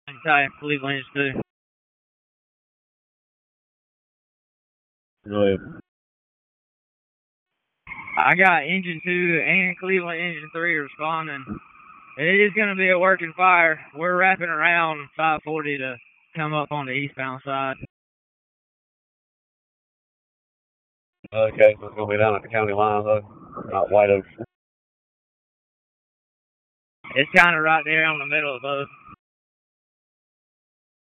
Sorry, Cleveland is too. Go ahead. I got engine 2 and Cleveland engine 3 responding. It is going to be a working fire. We're wrapping around 540 to come up on the eastbound side. Okay, so it's going to be down at the county line, though, not White Oak. It's kind of right there on the middle of both.